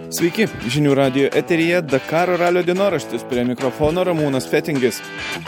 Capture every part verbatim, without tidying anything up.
Sveiki, žinių radijo eteryje Dakaro ralio dienoraštis, prie mikrofono Ramūnas Fetingis.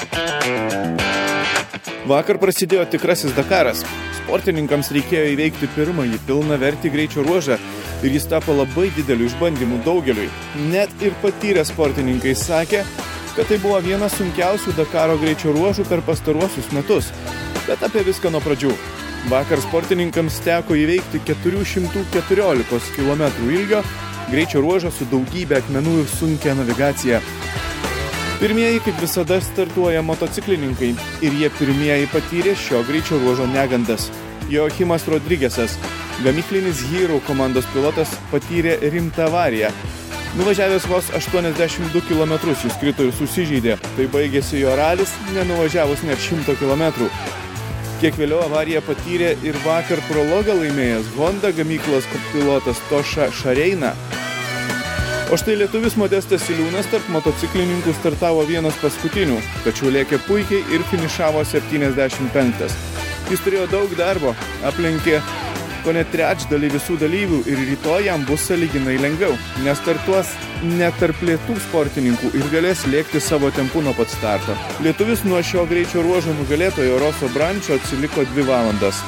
Vakar prasidėjo tikrasis Dakaras. Sportininkams reikėjo įveikti pirmąjį pilną vertį greičio ruožą ir jis tapo labai dideliu išbandymu daugeliui. Net ir patyrę sportininkai sakė, kad tai buvo vienas sunkiausių Dakaro greičio ruožų per pastaruosius metus. Bet apie viską nuo pradžių. Vakar sportininkams teko įveikti keturi šimtai keturiolika kilometrų ilgio greičio ruožą su daugybė akmenų ir sunkia navigacija. Pirmieji, kaip visada, startuoja motociklininkai ir jie pirmieji patyrė šio greičio ruožo negandas. Joachimas Rodrigesas, gamyklinis Hero komandos pilotas, patyrė rimtą avariją. Nuvažiavęs vos aštuoniasdešimt du kilometrus jis krito ir susižeidė. Tai baigėsi jo ralis, nenuvažiavus net šimto kilometrų. Kiek vėliau avariją patyrė ir vakar prologą laimėjęs Honda gamyklos pilotas Toša Šareina. O štai lietuvis Modestas Siliūnas tarp motociklininkų startavo vienas paskutinių, tačiau lėkė puikiai ir finišavo septyniasdešimt penktas. Jis turėjo daug darbo, aplenkė kone trečdalį visų dalyvių ir rytoj jam bus sąlyginai lengviau, nes startuos ne tarp lėtų sportininkų ir galės lėkti savo tempu nuo pat starto. Lietuvis nuo šio greičio ruožo nugalėtojo Roso Brančo atsiliko dvi valandas.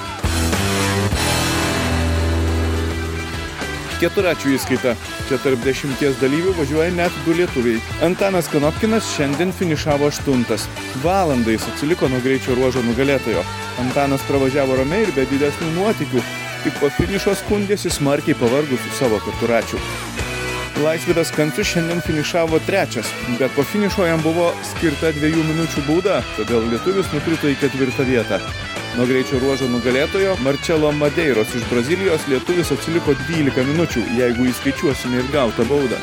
Keturačių įskaita. Čia tarp dešimties dalyvių važiuoja net du lietuviai. Antanas Kanopkinas šiandien finišavo aštuntas. Valandą jis atsiliko nuo greičio ruožo nugalėtojo. Antanas pravažiavo ramiai ir be didesnių nuotykių. Tik po finišo skundėsi smarkiai pavargusių savo keturačių. Laisvydas Kancius šiandien finišavo trečias, bet po finišo jam buvo skirta dviejų minučių bauda, todėl lietuvis nukrito į ketvirtą vietą. Nuo greičio ruožo nugalėtojo Marcelo Madeiros iš Brazilijos lietuvis atsiliko dvylika minučių, jeigu įskaičiuosime ir gautą baudą.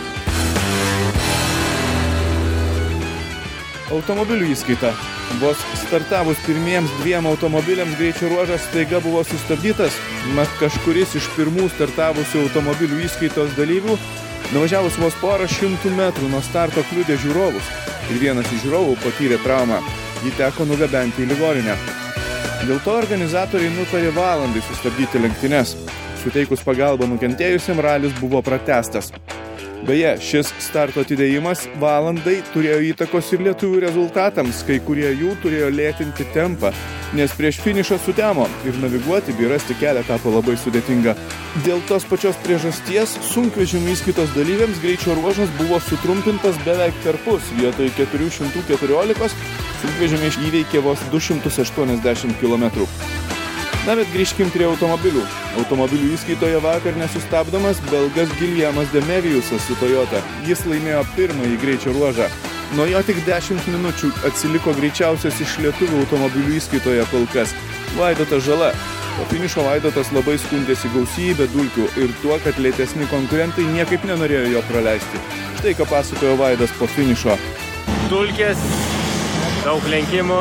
Automobilių įskaita. Vos startavus pirmiems dviem automobiliams greičio ruožas staiga buvo sustabdytas, mat kažkuris iš pirmų startavusių automobilių įskaitos dalyvių nuvažiavus vos porą šimtų metrų nuo starto kliudė žiūrovus ir vienas iš žiūrovų patyrė traumą. Jį teko nugabenti į ligoninę. Dėl to organizatoriai nutarė valandai sustabdyti lenktynes. Suteikus pagalbą nukentėjusiam, ralis buvo pratęstas. Beje, šis starto atidėjimas valandai turėjo įtakos ir lietuvių rezultatams, kai kurie jų turėjo lėtinti tempą, nes prieš finišą sutemo ir naviguoti bei rasti kelią tapo labai sudėtinga. Dėl tos pačios priežasties sunkvežimių įskaitos dalyviams greičio ruožas buvo sutrumpintas beveik perpus. Vietoj keturi šimtai keturiolika sunkvežimiai įveikė vos du šimtus aštuoniasdešimt kilometrų. Na, bet grįžkim prie automobilių. Automobilių įskaitoje vakar nesustabdomas belgas Giljamas Demevijusas su Toyota. Jis laimėjo pirmąjį greičio ruožą. Nuo jo tik dešimt minučių atsiliko greičiausias iš lietuvių automobilių įskaitoje kol kas Vaidotas Žala. Po finišo Vaidotas labai skundėsi gausybę dulkių ir tuo, kad lėtesni konkurentai niekaip nenorėjo jo praleisti. Štai ką pasakojo Vaidas po finišo. Dulkės, daug lenkimų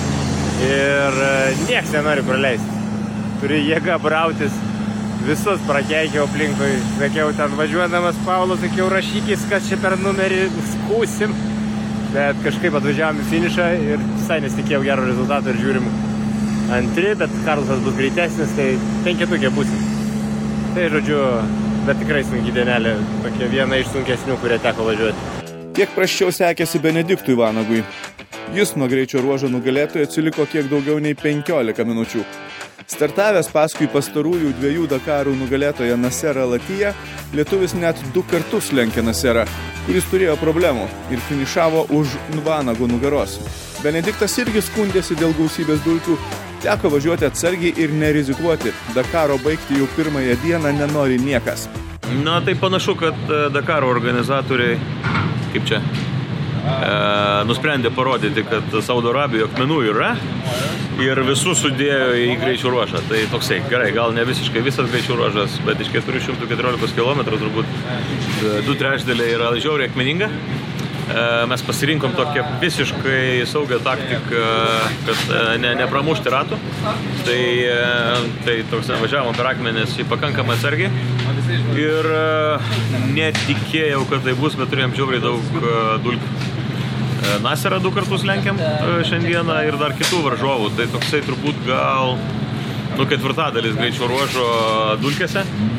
ir nieks nenori praleisti. Turi jėga brautis, visus prakeikiau aplinkui. Sakiau, ten važiuodamas Paulo, sakiau, rašykis, kas čia per numerį skūsim. Bet kažkaip atvažiavom į finišą ir visai nesitikėjau gero rezultato ir žiūrim antri, bet Karlsas bus greitesnis, tai penketukė būsim. Tai žodžiu, bet tikrai sunki dienelė, tokia viena iš sunkesnių, kurie teko važiuoti. Kiek prasčiau sekėsi Benediktui Vanagui. Jis nuo greičio ruožo nugalėtojo atsiliko kiek daugiau nei penkiolika minučių. Startavęs paskui pastarųjų dviejų Dakarų nugalėtoją Naserą Latiją, lietuvis net du kartus lenkė Naserą, kuris turėjo problemų ir finišavo už Vanago nugaros. Benediktas irgi skundėsi dėl gausybės dulkių, teko važiuoti atsargiai ir nerizikuoti. Dakaro baigti jau pirmąją dieną nenori niekas. Na, tai panašu, kad Dakaro organizatoriai, kaip čia, e, nusprendė parodyti, kad Saudo Arabijoje akmenų yra ir visus sudėjo į greičio ruožą. Tai toksai, gerai, gal ne visiškai visas greičio ruožas, bet iš keturi šimtai keturiolika kilometrų turbūt du trečdaliai yra žiauriai akmeninga. Mes pasirinkom tokią visiškai saugią taktiką, kad ne, nepramušti ratų. Tai, tai toks važiavom per akmenis į pakankamai atsargiai. Ir netikėjau, kad tai bus, bet turėjom žiauriai daug dulkių. Naserą du kartus lenkiam šiandieną ir dar kitų varžovų. Tai toksai turbūt gal nu, ketvirtadalis greičio ruožo dulkėse.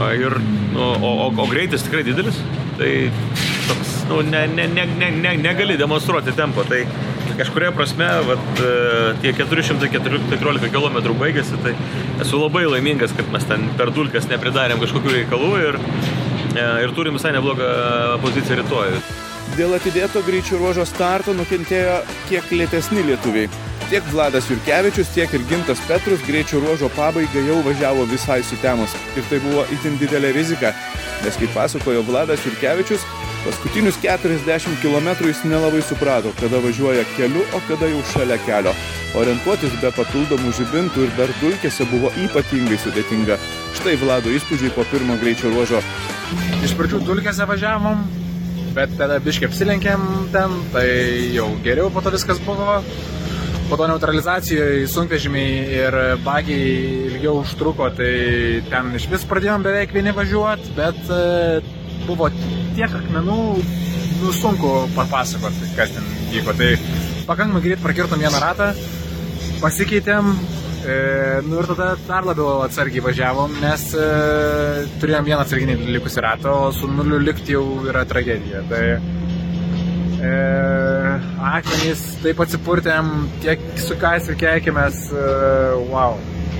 Ir, nu, o, o, o greitis tikrai didelis, tai toks, nu, ne, ne, ne, ne, negali demonstruoti tempo. Tai kažkuria prasme, vat, tie keturi šimtai keturiolika kilometrų baigėsi, tai esu labai laimingas, kad mes ten per dulkes nepridarėm kažkokių reikalų ir, ir turim visai neblogą poziciją rytoj. Dėl atidėto greičio ruožo starto nukentėjo kiek lėtesni lietuviai. Tiek Vladas Jurkevičius, tiek ir Gintas Petrus greičio ruožo pabaigą jau važiavo visai sutemus. Ir tai buvo itin didelė rizika, nes kaip pasakojo Vladas Jurkevičius, paskutinius keturiasdešimt kilometrų jis nelabai suprato, kada važiuoja keliu, o kada jau šalia kelio. Orientuotis be papildomų žibintų ir dar dulkėse buvo ypatingai sudėtinga. Štai Vlado įspūdžiai po pirmo greičio ruožo. Iš pradžių dulkėse važiavom, bet tada biškai apsilenkėm ten, tai jau geriau po to viskas buvo. Po to neutralizacijoje sunkvežimiai ir bagiai ilgiau užtruko, tai ten iš vis pradėjom beveik vieni važiuoti, bet buvo tiek akmenų, nu sunku papasakoti, kas ten vyko. Tai pakankamai greit prakirtom vieną ratą, pasikeitėm, e, nu ir tada dar labiau atsargiai važiavom, nes e, turėjom vieną atsarginį likusį ratą, o su nuliu likti jau yra tragedija. Tai e, akmenys taip atsipurtėm, tiek sukais ir keikėmės, e, wow.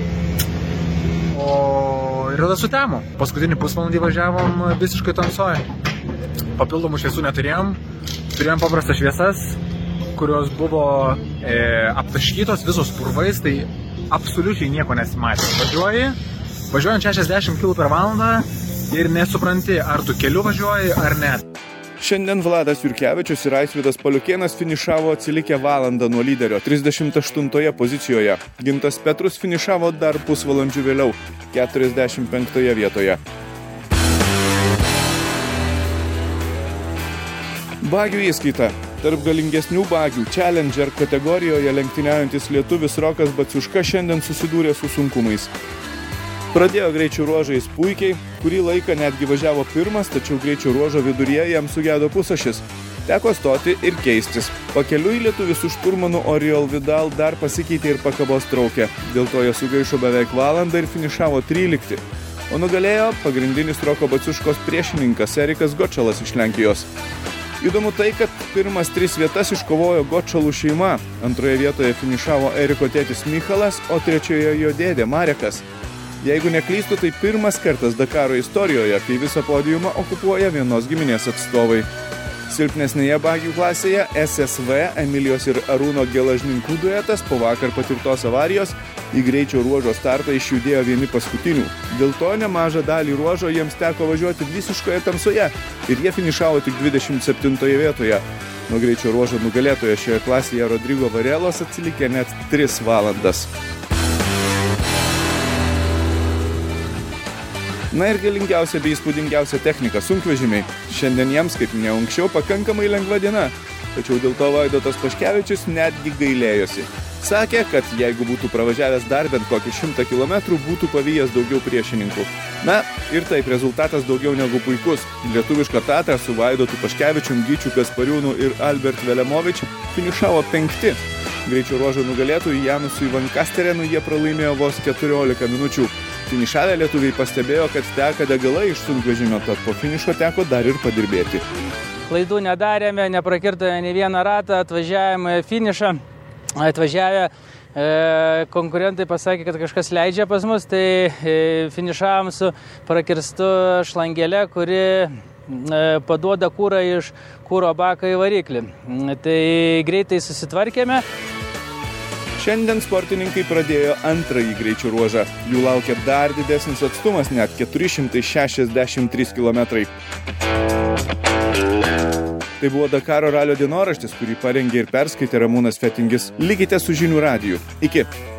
O ir tada sutemo. Paskutinį pusvalandį važiavom visiškai tamsoj. Papildomų šviesų neturėjom, turėjom paprastas šviesas, kurios buvo e, aptaškytos visos purvais, tai absoliučiai nieko nesimatė. Važiuoji, važiuojant šešiasdešimt kilometrų per valandą ir nesupranti, ar tu keliu važiuoji ar ne. Šiandien Vladas Jurkevičius ir Aisvydas Paliukėnas finišavo atsilikę valandą nuo lyderio, trisdešimt aštuntoje pozicijoje. Gintas Petrus finišavo dar pusvalandžių vėliau, keturiasdešimt penktoje vietoje. Bagių įskaita. Tarp galingesnių bagių Challenger kategorijoje lenktyniaujantis lietuvis Rokas Baciuška šiandien susidūrė su sunkumais. Pradėjo greičio ruožais puikiai, kurį laiką netgi važiavo pirmas, tačiau greičio ruožo viduryje jam sugedo pusašis. Teko stoti ir keistis. Pakeliui lietuvis su šturmanu Oriol Vidal dar pasikeitė ir pakabos traukė. Dėl to jie sugaišo beveik valandą ir finišavo trylikti. O nugalėjo pagrindinis Roko Baciuškos priešininkas Erikas Gočalas iš Lenkijos. Įdomu tai, kad pirmas tris vietas iškovojo Gočalų šeima. Antroje vietoje finišavo Eriko tėtis Michalas, o trečioje jo dėdė Marekas. Jeigu neklystu, tai pirmas kartas Dakaro istorijoje, kai visą podiumą okupuoja vienos giminės atstovai. Silpnesnėje bagių klasėje S S V Emilijos ir Arūno Gelažninkų duetas po vakar patirtos avarijos į greičio ruožo startą išjudėjo vieni paskutinių. Dėl to nemažą dalį ruožo jiems teko važiuoti visiškoje tamsoje ir jie finišavo tik dvidešimt septintoje vietoje. Nuo greičio ruožo nugalėtojo šioje klasėje Rodrigo Varelos atsilikė net tris valandas. Na ir galingiausia bei įspūdingiausia technika sunkvežimiai. Šiandien jiems, kaip minėjau anksčiau, pakankamai lengva diena. Tačiau dėl to Vaidotas Paškevičius netgi gailėjosi. Sakė, kad jeigu būtų pravažiavęs dar bent kokį šimtą kilometrų, būtų pavijęs daugiau priešininkų. Na, ir taip rezultatas daugiau negu puikus. Lietuvišką Tatrą su Vaidotu Paškevičium, Gyčiu Kaspariūnu ir Albert Velemovič finišavo penkti. Greičio ruožo nugalėtojui Janusui Van Kasterenu jie pralaimėjo vos keturiolika minučių. Finišavę lietuviai pastebėjo, kad teka degalai iš sunkvežimio, tad po finišo teko dar ir padirbėti. Klaidų nedarėme, neprakirtome nei vieną ratą, atvažiavome finišą. Atvažiavę e, konkurentai pasakė, kad kažkas leidžia pas mus, tai e, finišavom su prakirstu šlangelė, kuri e, paduoda kūrą iš kūro bako į variklį. Tai greitai susitvarkėme. Šiandien sportininkai pradėjo antrąjį greičio ruožą. Jų laukia dar didesnis atstumas, net keturi šimtai šešiasdešimt trys kilometrai. Tai buvo Dakaro ralio dienoraštis, kurį parengė ir perskaitė Ramūnas Fetingis. Likite su Žinių radiju. Iki.